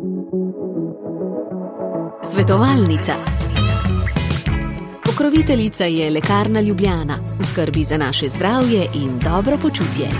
Svetovalnica. Pokroviteljica je Lekarna Ljubljana, v skrbi za naše zdravje in dobro počutje.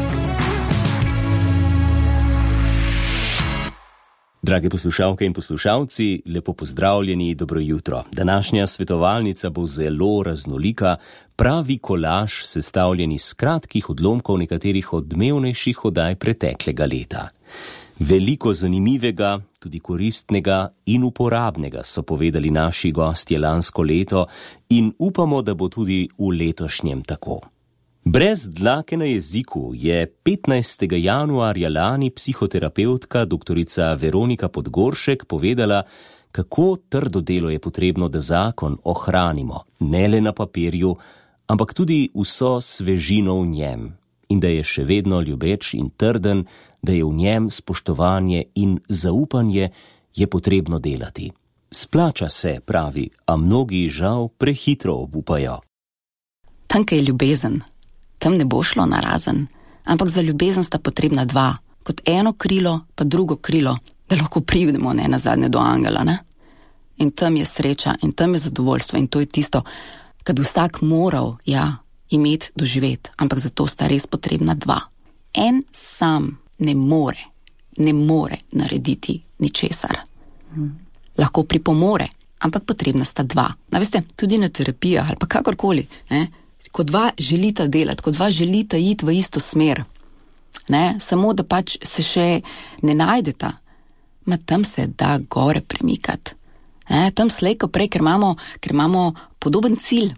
Drage poslušalke in poslušalci, lepo pozdravljeni, dobro jutro. Današnja svetovalnica bo zelo raznolika, pravi kolaž sestavljen iz kratkih odlomkov nekaterih odmevnejših oddaj preteklega leta. Veliko zanimivega, tudi koristnega in uporabnega so povedali naši gostje lansko leto in upamo, da bo tudi v letošnjem tako. Brez dlake na jeziku je 15. januarja lani psihoterapeutka doktorica Veronika Podgoršek povedala, kako trdo delo je potrebno, da zakon ohranimo, ne le na papirju, ampak tudi vso svežino v njem, in da je še vedno ljubeč in trden, da je v njem spoštovanje in zaupanje, je potrebno delati. Splača se, pravi, a mnogi žal prehitro obupajo. Tanka je ljubezen. Tam ne bo šlo narazen, ampak za ljubezen sta potrebna dva, kot eno krilo, pa drugo krilo, da lahko pridemo nazadnje do angela, ne? In tam je sreča, in tam je zadovoljstvo, in to je tisto, kar bi vsak moral, imeti, doživeti, ampak za to sta res potrebna dva. En sam ne more narediti ničesar. Lahko pripomore, ampak potrebna sta dva. Veste, tudi na terapijah ali pa kakorkoli, ne? Ko dva želita delati, ko dva želita iti v isto smer, ne? Samo da pač se še ne najdeta, tam se da gore premikati. Tam slejko prej, ker imamo podoben cilj.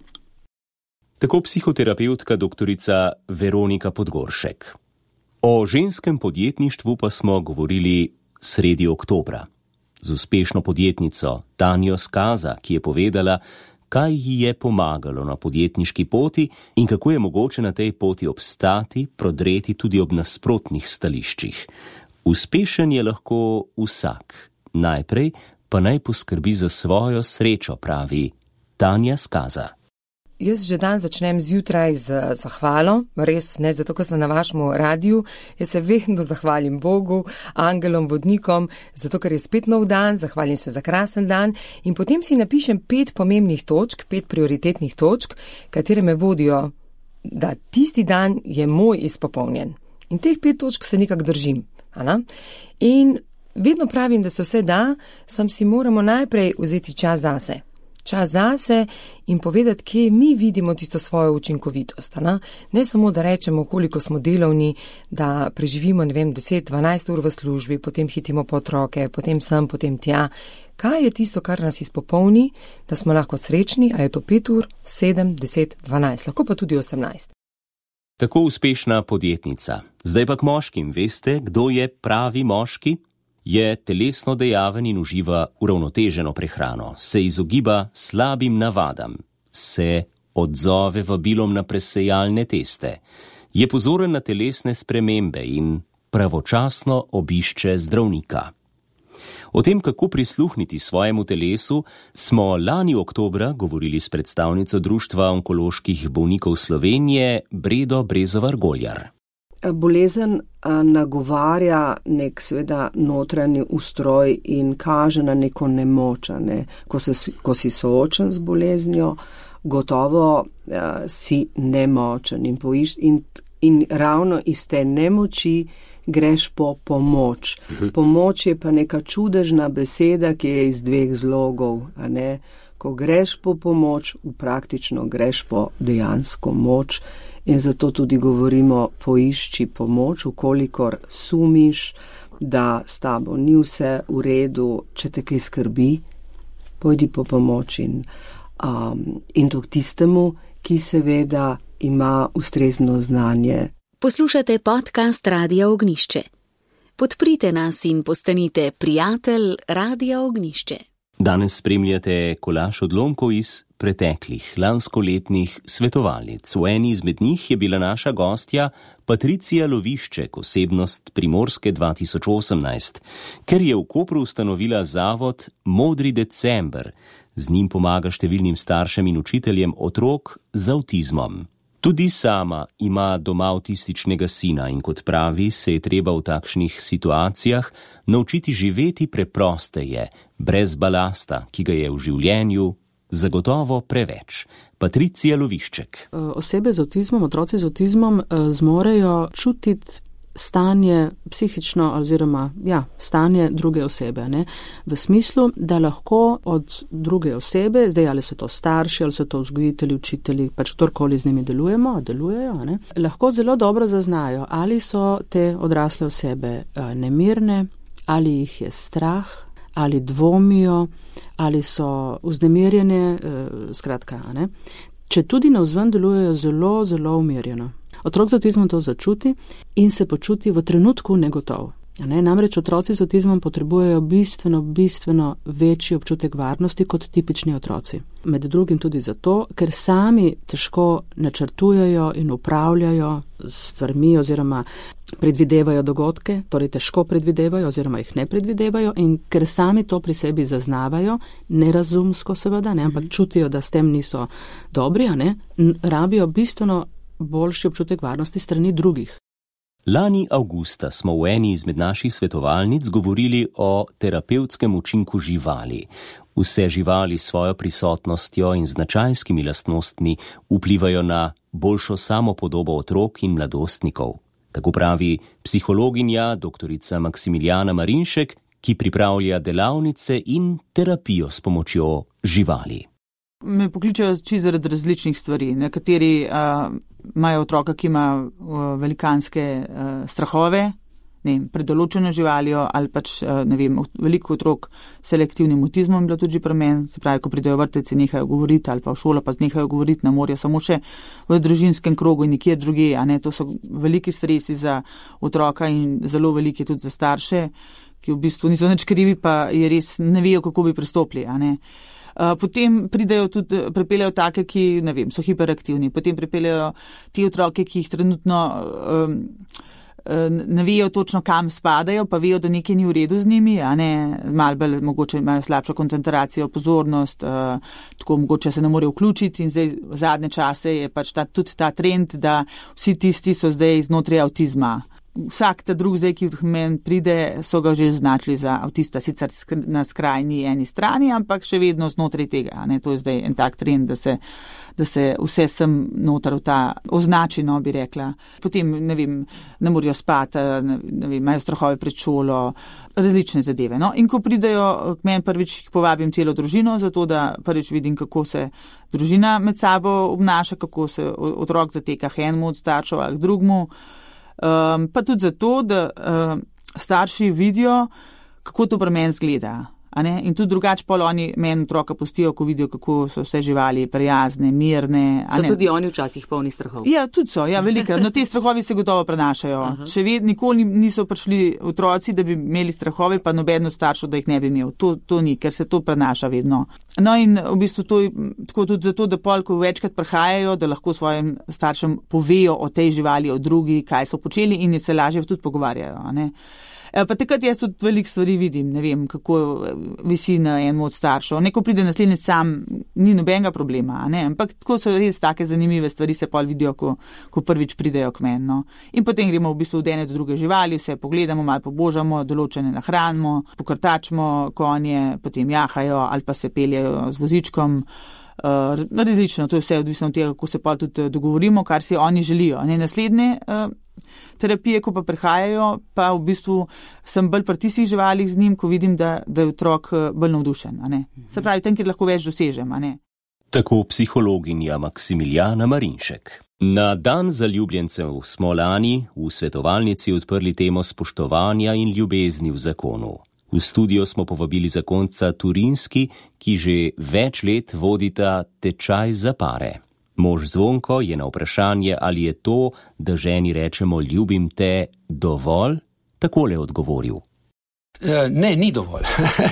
Tako psihoterapeutka doktorica Veronika Podgoršek. O ženskem podjetništvu pa smo govorili sredi oktobra. Z uspešno podjetnico Tanjo Skaza, ki je povedala, kaj ji je pomagalo na podjetniški poti in kako je mogoče na tej poti obstati, prodreti tudi ob nasprotnih stališčih. Uspešen je lahko vsak. Najprej pa naj poskrbi za svojo srečo, pravi Tanja Skaza. Jaz že dan začnem zjutraj z zahvalo, res ne zato, ker sem na vašem radiju, jaz se vedno zahvalim Bogu, angelom, vodnikom, zato, ker je spet nov dan, zahvalim se za krasen dan in potem si napišem 5 pomembnih točk, 5 prioritetnih točk, katere me vodijo, da tisti dan je moj izpopolnjen. In teh 5 točk se nekako držim. In vedno pravim, da se vse da, sam si moramo najprej vzeti čas zase. Čas zase in povedati, kje mi vidimo tisto svojo učinkovitost. Ne samo, da rečemo, koliko smo delovni, da preživimo, 10-12 ur v službi, potem hitimo po otroke, potem sem, potem tja. Kaj je tisto, kar nas izpopolni, da smo lahko srečni, a je to 5 ur, 7, 10, 12, lahko pa tudi 18. Tako uspešna podjetnica. Zdaj pa k moškim. Veste, kdo je pravi moški? Je telesno dejaven in uživa uravnoteženo prehrano, se izogiba slabim navadam, se odzove vabilom na presejalne teste, je pozoren na telesne spremembe in pravočasno obišče zdravnika. O tem, kako prisluhniti svojemu telesu, smo lani oktobra govorili s predstavnico Društva onkoloških bolnikov Slovenije Bredo Brezovar-Goljar. Bolezen nagovarja nek seveda notranji ustroj in kaže na neko nemoč, ko si soočen z boleznijo, gotovo si nemočen in ravno iz te nemoči greš po pomoč. Pomoč je pa neka čudežna beseda, ki je iz 2 zlogov, Ko greš po pomoč, praktično greš po dejansko moč. In zato tudi govorimo, poišči pomoč, ukolikor sumiš, da s tabo ni vse v redu, če te kaj skrbi, pojdi po pomoč in to k tistemu, ki seveda ima ustrezno znanje. Poslušate podcast Radia Ognjišče. Podprite nas in postanite prijatelj Radia Ognjišče. Danes spremljate kolaž odlomkov iz preteklih, lanskoletnih svetovalnic. V eni izmed njih je bila naša gostja Patricija Lovišček, osebnost Primorske 2018, ker je v Kopru ustanovila zavod Modri december. Z njim pomaga številnim staršem in učiteljem otrok z avtizmom. Tudi sama ima doma avtističnega sina in kot pravi, se je treba v takšnih situacijah naučiti živeti preprosteje, brez balasta, ki ga je v življenju zagotovo preveč. Patricija Lovišček. Osebe z avtizmom, otroci z avtizmom zmorejo čutiti stanje psihično oziroma stanje druge osebe, ne? V smislu, da lahko od druge osebe, zdaj ali so to starši, ali so to vzgojitelji, učitelji, pač kdorkoli z njimi delujejo, ne? Lahko zelo dobro zaznajo, ali so te odrasle osebe nemirne, ali jih je strah, ali dvomijo, ali so vznemirjene, skratka, ne? Če tudi navzven delujejo zelo, zelo umirjeno. Otrok z avtizmom to začuti in se počuti v trenutku negotov. Namreč otroci z avtizmom potrebujejo bistveno večji občutek varnosti kot tipični otroci. Med drugim tudi zato, ker sami težko načrtujejo in upravljajo s stvarmi oziroma predvidevajo dogodke, torej težko predvidevajo oziroma jih ne predvidevajo in ker sami to pri sebi zaznavajo, nerazumsko seveda, ampak čutijo, da s tem niso dobri, rabijo bistveno boljši občutek varnosti strani drugih. Lani avgusta smo v eni izmed naših svetovalnic govorili o terapevtskem učinku živali. Vse živali s svojo prisotnostjo in značajskimi lastnostmi vplivajo na boljšo samopodobo otrok in mladostnikov. Tako pravi psihologinja doktorica Maksimiljana Marinšek, ki pripravlja delavnice in terapijo s pomočjo živali. Me pokličajo zaradi različnih stvari. Nekateri imajo otroka, ki ima velikanske strahove, pred določeno živaljo ali pač, veliko otrok s selektivnim avtizmom je bilo tudi pri meni, se pravi, ko pridejo vrteci, nehajo govoriti ali pa v šolo pa nehajo govoriti, ne morajo samo še v družinskem krogu in nikjer drugje, to so veliki stresi za otroka in zelo veliki tudi za starše, ki v bistvu niso nič krivi, pa je res ne vejo, kako bi pristopili, Potem pripeljajo take, ki, so hiperaktivni, potem pripeljajo te otroke, ki jih trenutno ne vejo točno, kam spadajo, pa vejo, da nekaj ni v redu z njimi, malo bolj mogoče imajo slabšo koncentracijo, pozornost, tako mogoče se ne morejo vključiti in zdaj v zadnje čase je pač tudi ta trend, da vsi tisti so zdaj znotraj avtizma. Vsak ta drug zdaj, ki meni pride, so ga že označili za avtista, sicer na skrajni eni strani, ampak še vedno znotraj tega. To je zdaj en tak trend, da se vse sem noter v ta označeno, bi rekla. Potem, ne morajo spati, imajo strahove pred šolo, različne zadeve. In ko pridejo k meni, prvič jih povabim celo družino, zato da prvič vidim, kako se družina med sabo obnaša, kako se otrok zateka enemu od staršev ali k drugmu. Pa tudi zato, da starši vidijo, kako to pri meni zgleda. In tudi drugače pol oni meni otroka pustijo, ko vidijo, kako so vse živali prijazne, mirne. So tudi oni včasih polni strahov? Ja, tudi so, velikrat. No, te strahovi se gotovo prenašajo. Še nikoli niso prišli otroci, da bi imeli strahove, pa noben od staršev, da jih ne bi imel. To ni, ker se to prenaša vedno. In v bistvu to je tako tudi zato, da pol, ko večkrat prihajajo, da lahko svojim staršem povejo o tej živali, o drugi, kaj so počeli in se lažje tudi pogovarjajo, Pa takrat jaz tudi veliko stvari vidim, kako visi na enem od staršev. Neko pride naslednji sam, ni nobenega problema, ampak tako so res take zanimive stvari, se pol vidijo, ko prvič pridejo k meni. In potem gremo v bistvu od ene do druge živali, vse pogledamo, malo pobožamo, določene nahranimo, pokrtačimo konje, potem jahajo ali pa se peljejo z vozičkom. Različno, to je vse odvisno od tega, kako se pa tudi dogovorimo, kar si oni želijo. Naslednje terapije, ko pa prihajajo, pa v bistvu sem bolj pri tistih živalih z njim, ko vidim, da je otrok bolj navdušen. Se pravi, tam, kjer lahko več dosežem. Tako psihologinja Maksimiljana Marinšek. Na dan zaljubljencev smo lani v svetovalnici odprli temo spoštovanja in ljubezni v zakonu. V studio smo povabili zakonca Turinski, ki že več let vodita tečaj za pare. Mož Zvonko je na vprašanje, ali je to, da ženi rečemo ljubim te, dovolj, takole odgovoril. Ne, ni dovolj.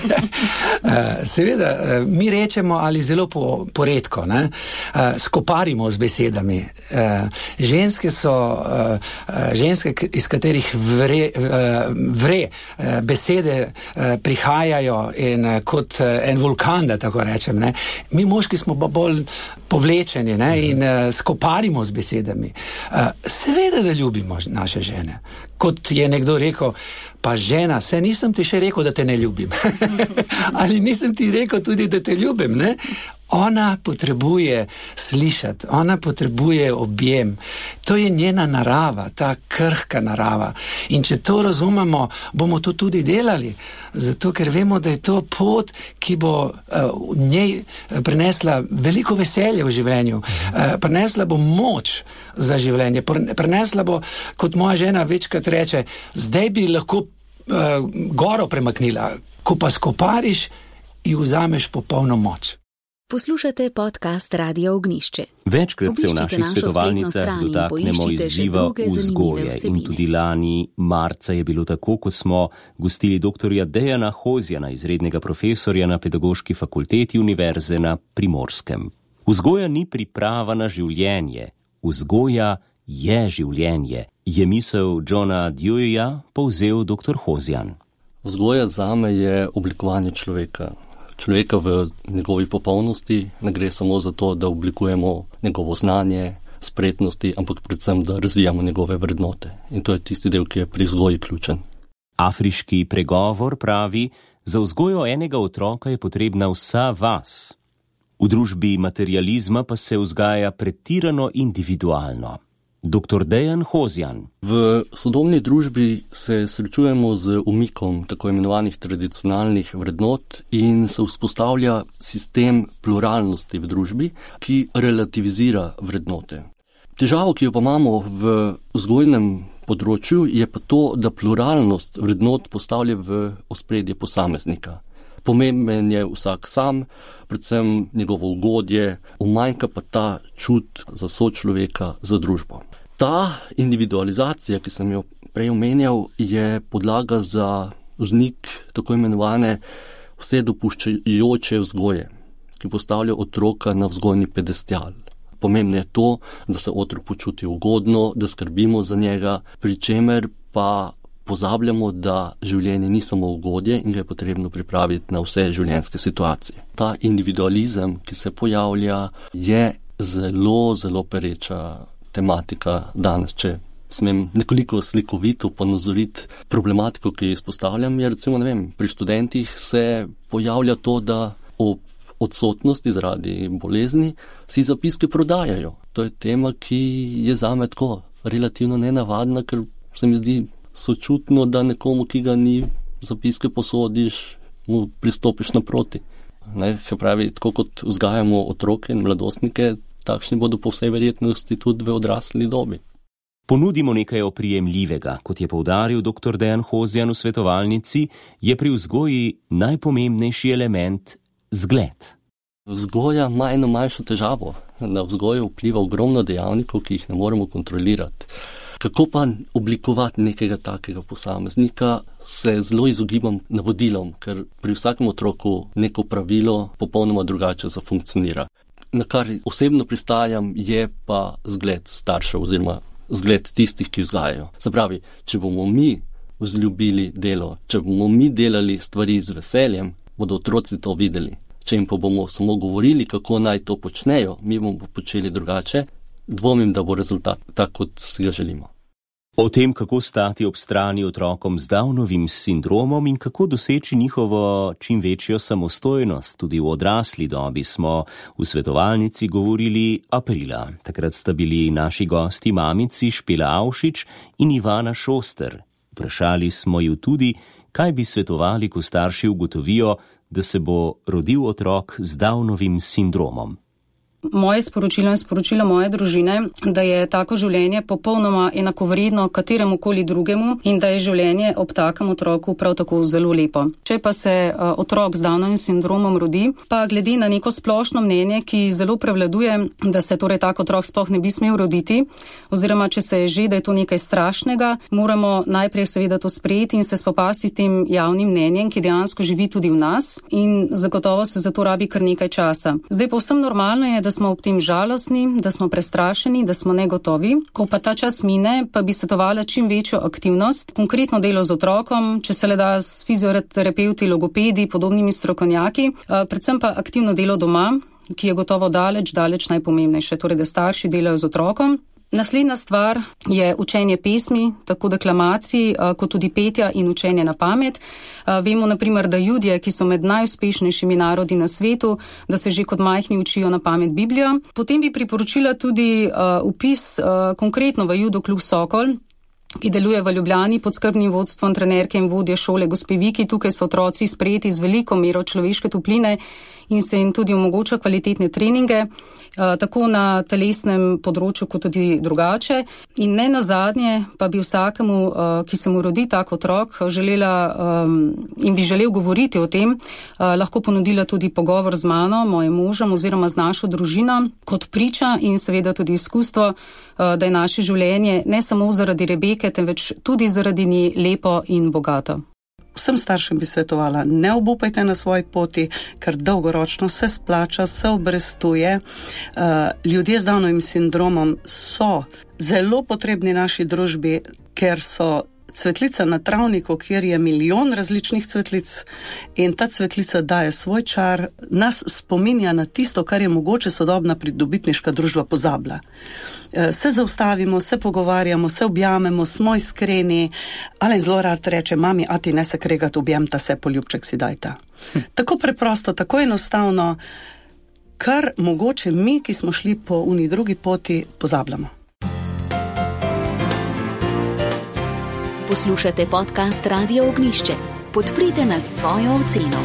Seveda, mi rečemo ali zelo poredko, skoparimo z besedami. Ženske so, iz katerih vre besede prihajajo in kot en vulkan, da tako rečem. Mi moški smo pa bolj povlečeni in skoparimo z besedami. Seveda, da ljubimo naše žene. Kot je nekdo rekel, pa žena, saj nisem ti še rekel, da te ne ljubim. Ali nisem ti rekel tudi, da te ljubim, ne? Ona potrebuje slišati, ona potrebuje objem. To je njena narava, ta krhka narava. In če to razumemo, bomo to tudi delali. Zato, ker vemo, da je to pot, ki bo v njej prinesla veliko veselja v življenju. Prinesla bo moč za življenje. Prinesla bo, kot moja žena večkrat reče, zdaj bi lahko goro premaknila. Ko pa skopariš, ji vzameš popolno moč. Poslušate podcast Radia Ognišče. Večkrat se v naših svetovalnicah dotaknemo izziva vzgoje in tudi lani marca je bilo tako, ko smo gostili doktorja Dejana Hozjana, izrednega profesorja na Pedagoški fakulteti Univerze na Primorskem. Vzgoja ni priprava na življenje, vzgoja je življenje, je misel Johna Deweyja povzel dr. Hozjan. Vzgoja zame je oblikovanje človeka v njegovi popolnosti. Ne gre samo za to, da oblikujemo njegovo znanje, spretnosti, ampak predvsem, da razvijamo njegove vrednote. In to je tisti del, ki je pri vzgoji ključen. Afriški pregovor pravi, za vzgojo enega otroka je potrebna vsa vas. V družbi materializma pa se vzgaja pretirano individualno. Dr. Dejan Hozjan. V sodobni družbi se srečujemo z umikom tako imenovanih tradicionalnih vrednot in se vzpostavlja sistem pluralnosti v družbi, ki relativizira vrednote. Težavo, ki jo pa imamo v vzgojnem področju, je pa to, da pluralnost vrednot postavlja v ospredje posameznika. Pomemben je vsak sam, predvsem njegovo ugodje, umanjka pa ta čut za sočloveka, za družbo. Ta individualizacija, ki sem jo prej omenjal, je podlaga za vznik tako imenovane vse dopuščajoče vzgoje, ki postavlja otroka na vzgojni pedestal. Pomembno je to, da se otrok počuti ugodno, da skrbimo za njega, pri čemer pa pozabljamo, da življenje ni samo ugodje in ga je potrebno pripraviti na vse življenjske situacije. Ta individualizem, ki se pojavlja, je zelo, zelo pereča tematika danes. Če smem nekoliko slikovito ponazoriti problematiko, ki jo izpostavljam, je recimo, pri študentih se pojavlja to, da ob odsotnosti zaradi bolezni si zapiske prodajajo. To je tema, ki je zame tako relativno nenavadna, ker se mi zdi sočutno, da nekomu, ki ga ni, zapiske posodiš, mu pristopiš naproti. Se pravi, tako kot vzgajamo otroke in mladostnike, takšni bodo po vsej verjetnosti tudi v odrasli dobi. Ponudimo nekaj oprijemljivega. Kot je poudaril dr. Dejan Hozjan v svetovalnici, je pri vzgoji najpomembnejši element zgled. Vzgoja ima eno manjšo težavo. Na vzgojo vpliva ogromno dejavnikov, ki jih ne moremo kontrolirati. Kako pa oblikovati nekega takega posameznika, se zelo izogibam navodilom, ker pri vsakem otroku neko pravilo popolnoma drugače zafunkcionira. Na kar osebno pristajam, je pa zgled staršev oziroma zgled tistih, ki vzgajajo. Se pravi, če bomo mi vzljubili delo, če bomo mi delali stvari z veseljem, bodo otroci to videli. Če jim pa bomo samo govorili, kako naj to počnejo, mi bomo počeli drugače, dvomim, da bo rezultat tak, kot si ga želimo. O tem, kako stati ob strani otrokom z Downovim sindromom in kako doseči njihovo čim večjo samostojnost tudi v odrasli dobi, smo v svetovalnici govorili aprila. Takrat sta bili naši gosti mamici Špela Avšič in Ivana Šoster. Vprašali smo ju tudi, kaj bi svetovali, ko starši ugotovijo, da se bo rodil otrok z Downovim sindromom. moje sporočilo in sporočilo moje družine, da je tako življenje popolnoma enakovredno kateremu koli drugemu in da je življenje ob takem otroku prav tako zelo lepo. Če pa se otrok z Downovim sindromom rodi, pa glede na neko splošno mnenje, ki zelo prevladuje, da se torej tak otrok sploh ne bi smel roditi, oziroma če se je že, da je to nekaj strašnega, moramo najprej seveda to sprejeti in se spopasti s tem javnim mnenjem, ki dejansko živi tudi v nas in zagotovo se za to rabi kar nekaj časa. Zdaj povsem normalno je, da smo ob tem žalostni, da smo prestrašeni, da smo negotovi. Ko pa ta čas mine, pa bi svetovala čim večjo aktivnost, konkretno delo z otrokom, če se le da s fizioterapeuti, logopedi, podobnimi strokovnjaki, predvsem pa aktivno delo doma, ki je gotovo daleč najpomembnejše, torej da starši delajo z otrokom. Naslednja stvar je učenje pesmi, tako deklamacij, kot tudi petja in učenje na pamet. Vemo naprimer, da Judje, ki so med najuspešnejšimi narodi na svetu, da se že kot majhni učijo na pamet Biblijo. Potem bi priporočila tudi vpis konkretno v Judo klub Sokol, ki deluje v Ljubljani pod skrbnim vodstvom trenerke in vodje šole gospe Viki. Tukaj so otroci sprejeti z veliko mero človeške topline in se jim tudi omogoča kvalitetne treninge, tako na telesnem področju, kot tudi drugače. In ne nazadnje pa bi vsakemu, ki se mu rodi tak otrok, želela in bi želel govoriti o tem, lahko ponudila tudi pogovor z mano, mojim možem oziroma z našo družino, kot priča in seveda tudi izkustvo, da je naše življenje ne samo zaradi Rebeke, temveč tudi zaradi nje lepo in bogato. Vsem staršem bi svetovala, ne obupajte na svoji poti, ker dolgoročno se splača, se obrestuje. Ljudje z Downovim sindromom so zelo potrebni naši družbi, ker so cvetlica na travniku, kjer je milijon različnih cvetlic in ta cvetlica daje svoj čar, nas spominja na tisto, kar je mogoče sodobna pridobitniška družba pozabila. Se zaustavimo, se pogovarjamo, se objamemo, smo iskreni, ali zelo rad reče, mami, a ti ne se kregat, objemta se, poljubček si dajta. Tako preprosto, tako enostavno, kar mogoče mi, ki smo šli po uni drugi poti, pozabljamo. Poslušate podcast Radio Ognišče. Podprite nas s svojo oceno.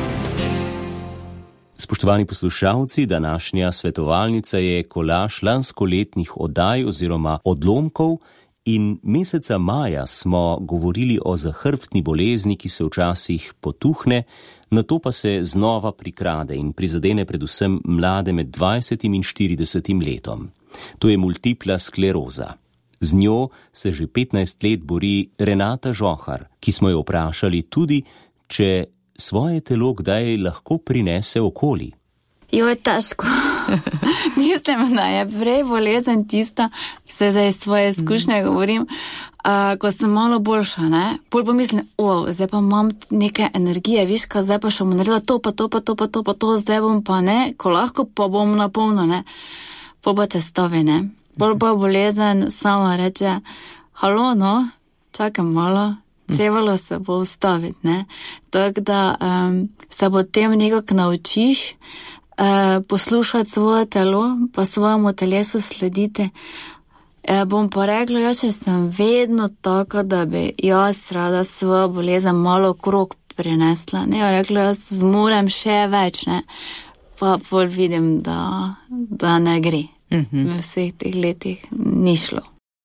Spoštovani poslušalci, današnja svetovalnica je kolaž lanskoletnih oddaj oziroma odlomkov in meseca maja smo govorili o zahrbtni bolezni, ki se včasih potuhne, nato pa se znova prikrade in prizadene predvsem mlade med 20 in 40 letom. To je multipla skleroza. Z njo se že 15 let bori Renata Žohar, ki smo jo vprašali tudi, če svoje telo kdaj lahko prinese okoli. Jo, je težko. Mislim, da je prej bolezen tista, se zdaj svoje izkušnje govorim, ko sem malo boljša, ne? Pol pa mislim, zdaj pa imam neke energije, viš, ka zdaj pa še bom naredila to, pa to, zdaj bom pa ne, ko lahko pa bom na polno, ne? Pol pa testovi, ne? Bolj pa bolezen sama reče, halo, no, čakam malo, trebalo se bo ustaviti, ne. Tako da se potem nekako naučiš poslušati svoje telo, pa svojemu telesu slediti. Bom pa rekla, če sem vedno tako, da bi jaz rada svojo bolezen malo okrog prinesla, ne, rekla, jaz zmorem še več, ne, pa bolj vidim, da ne gre. V vseh teh letih ni šlo.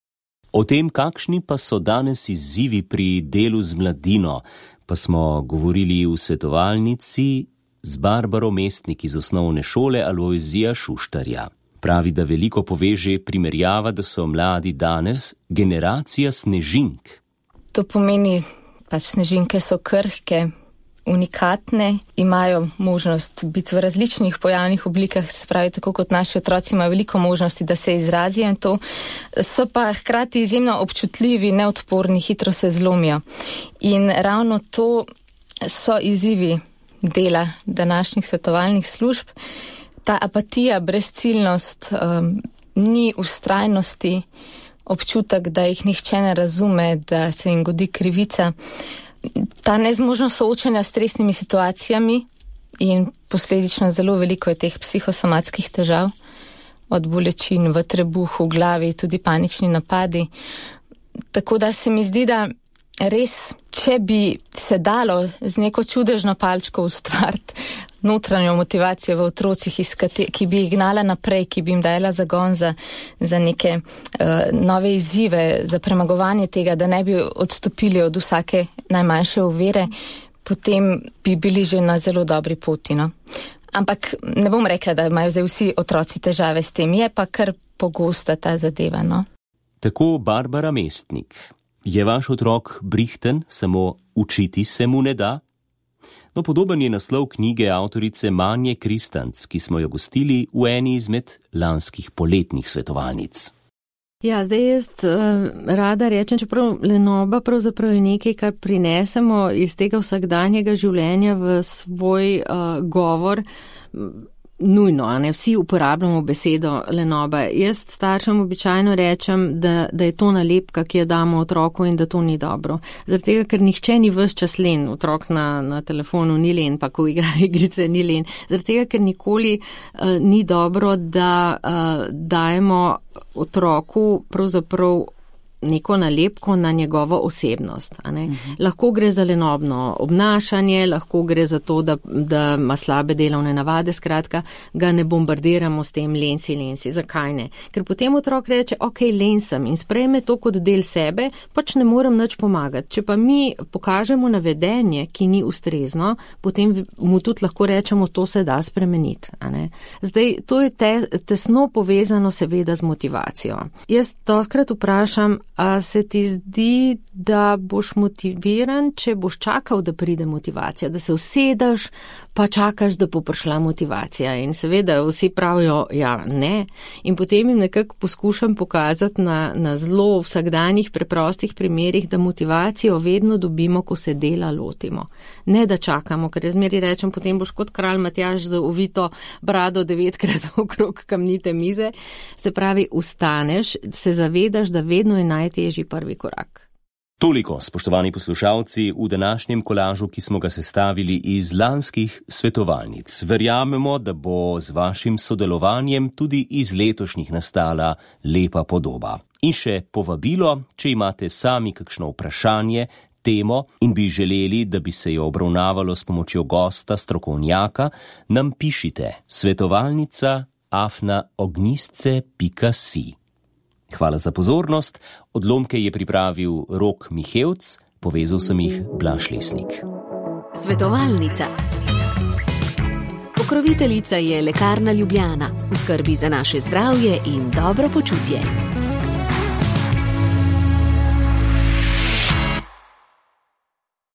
O tem, kakšni pa so danes izzivi pri delu z mladino, pa smo govorili v svetovalnici z Barbaro Mestnik iz osnovne šole Alojzija Šuštarja. Pravi, da veliko pove že primerjava, da so mladi danes generacija snežink. To pomeni, pač snežinke so krhke, unikatne, imajo možnost biti v različnih pojavnih oblikah, se pravi, tako kot naši otroci imajo veliko možnosti, da se izrazijo in to, so pa hkrati izjemno občutljivi, neodporni, hitro se zlomijo. In ravno to so izzivi dela današnjih svetovalnih služb. Ta apatija, brezciljnost, ni vztrajnosti, občutek, da jih nihče ne razume, da se jim godi krivica. Ta nezmožnost soočanja s stresnimi situacijami in posledično zelo veliko je teh psihosomatskih težav, od bolečin v trebuhu, glavi, tudi panični napadi. Tako da se mi zdi, da res če bi se dalo z neko čudežno palčko ustvariti notranjo motivacijo v otrocih, ki bi jih gnala naprej, ki bi jim dajala zagon za neke nove izzive, za premagovanje tega, da ne bi odstopili od vsake najmanjše ovire, potem bi bili že na zelo dobri poti. No? Ampak ne bom rekla, da imajo zdaj vsi otroci težave s tem, je pa kar pogosta ta zadeva. No? Tako Barbara Mestnik. Je vaš otrok brihten, samo učiti se mu ne da? No, podoben je naslov knjige avtorice Manje Kristanc, ki smo jo gostili v eni izmed lanskih poletnih svetovalnic. Ja, zdaj jaz rada rečem, čeprav lenoba pravzaprav je nekaj, kar prinesemo iz tega vsakdanjega življenja v svoj govor, nujno, a ne, vsi uporabljamo besedo lenoba. Jaz staršem običajno rečem, da je to nalepka, ki jo damo otroku in da to ni dobro. Zaradi tega, ker nihče ni ves čas len, otrok na telefonu ni len, pa ko igra igrice ni len. Zaradi tega, ker nikoli ni dobro, da dajemo otroku pravzaprav neko nalepko na njegovo osebnost. A ne? Lahko gre za lenobno obnašanje, lahko gre za to, da ima slabe delovne navade, skratka, ga ne bombardiramo s tem lensi. Zakaj ne? Ker potem otrok reče, ok, len sem in sprejme to kot del sebe, pač ne morem nič pomagati. Če pa mi pokažemo navedenje, ki ni ustrezno, potem mu tudi lahko rečemo, to se da spremeniti. A ne? Zdaj, to je tesno povezano seveda z motivacijo. Jaz doskrat vprašam, a se ti zdi, da boš motiviran, če boš čakal, da pride motivacija, da se usedeš, pa čakaš, da bo prišla motivacija. In seveda vsi pravijo, ja, ne. In potem jim nekako poskušam pokazati na zelo vsakdanjih preprostih primerih, da motivacijo vedno dobimo, ko se dela lotimo. Ne da čakamo, ker zmeri rečem, potem boš kot kralj Matjaž z ovito brado 9krat okrog kamnite mize. Se pravi, ustaneš, se zavedaš, da vedno je najtežji prvi korak. Toliko, spoštovani poslušalci, v današnjem kolažu, ki smo ga sestavili iz lanskih svetovalnic. Verjamemo, da bo z vašim sodelovanjem tudi iz letošnjih nastala lepa podoba. In še povabilo, če imate sami kakšno vprašanje, temo in bi želeli, da bi se jo obravnavalo s pomočjo gosta, strokovnjaka, nam pišite svetovalnica@ognistce.si. Hvala za pozornost. Odlomke je pripravil Rok Mihevc, povezal sem jih Blaž Lesnik. Svetovalnica. Pokroviteljica je Lekarna Ljubljana. V skrbi za naše zdravje in dobro počutje.